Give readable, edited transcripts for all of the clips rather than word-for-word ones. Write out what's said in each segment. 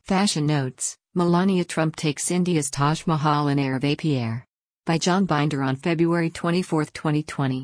Fashion Notes: Melania Trump takes India's Taj Mahal in Air Vapeur Air. By John Binder on February 24, 2020.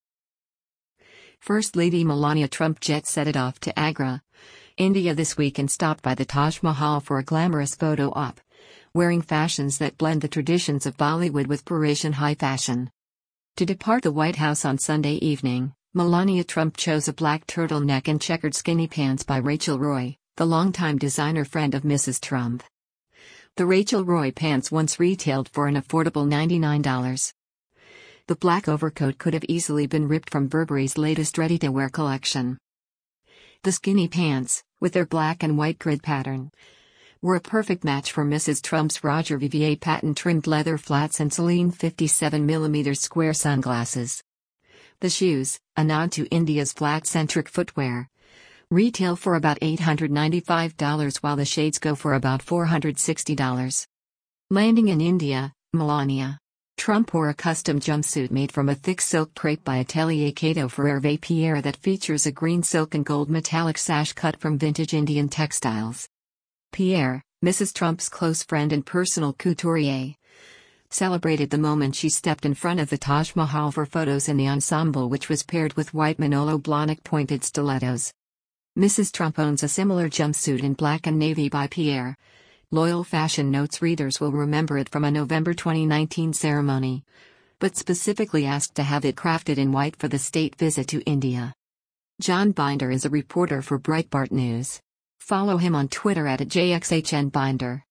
First Lady Melania Trump jet-setted off to Agra, India this week and stopped by the Taj Mahal for a glamorous photo op, wearing fashions that blend the traditions of Bollywood with Parisian high fashion. To depart the White House on Sunday evening, Melania Trump chose a black turtleneck and checkered skinny pants by Rachel Roy, the longtime designer friend of Mrs. Trump. The Rachel Roy pants once retailed for an affordable $99. The black overcoat could have easily been ripped from Burberry's latest ready-to-wear collection. The skinny pants, with their black and white grid pattern, were a perfect match for Mrs. Trump's Roger Vivier patent-trimmed leather flats and Celine 57mm square sunglasses. The shoes, a nod to India's flat-centric footwear, retail for about $895 while the shades go for about $460. Landing in India, Melania Trump wore a custom jumpsuit made from a thick silk crepe by Atelier Cato for Air Vapeur Air that features a green silk and gold metallic sash cut from vintage Indian textiles. Pierre, Mrs. Trump's close friend and personal couturier, celebrated the moment she stepped in front of the Taj Mahal for photos in the ensemble, which was paired with white Manolo Blahnik pointed stilettos. Mrs. Trump owns a similar jumpsuit in black and navy by Pierre. Loyal Fashion Notes readers will remember it from a November 2019 ceremony, but specifically asked to have it crafted in white for the state visit to India. John Binder is a reporter for Breitbart News. Follow him on Twitter @JXHNBinder.